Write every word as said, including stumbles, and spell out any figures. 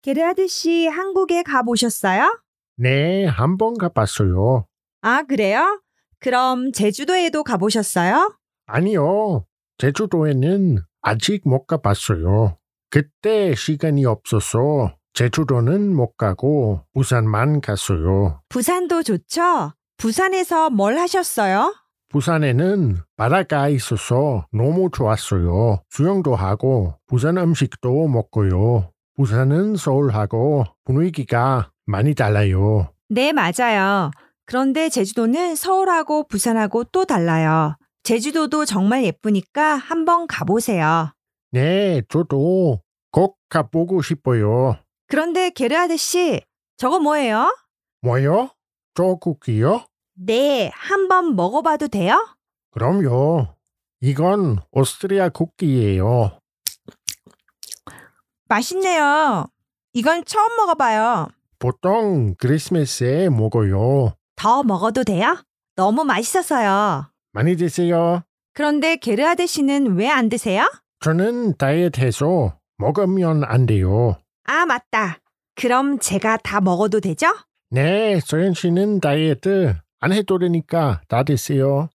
게르하드 씨, 한국에 가보셨어요? 네, 한 번 가봤어요. 아, 그래요? 그럼 제주도에도 가보셨어요? 아니요, 제주도에는 아직 못 가봤어요. 그때 시간이 없어서 제주도는 못 가고 부산만 갔어요. 부산도 좋죠? 부산에서 뭘 하셨어요? 부산에는 바다가 있어서 너무 좋았어요. 수영도 하고 부산 음식도 먹고요. 부산은 서울하고 분위기가 많이 달라요. 네, 맞아요. 그런데 제주도는 서울하고 부산하고 또 달라요. 제주도도 정말 예쁘니까 한번 가보세요. 네, 저도 꼭 가보고 싶어요. 그런데 게르하드 씨, 저거 뭐예요? 뭐요? 저 쿠키요? 네, 한번 먹어봐도 돼요? 그럼요. 이건 오스트리아 쿠키예요. 맛있네요. 이건 처음 먹어봐요. 보통 크리스마스에 먹어요. 더 먹어도 돼요? 너무 맛있어서요. 많이 드세요. 그런데 게르하드 씨는 왜 안 드세요? 저는 다이어트해서 먹으면 안 돼요. 아, 맞다. 그럼 제가 다 먹어도 되죠? 네, 소연 씨는 다이어트 안 해도 되니까 다 드세요.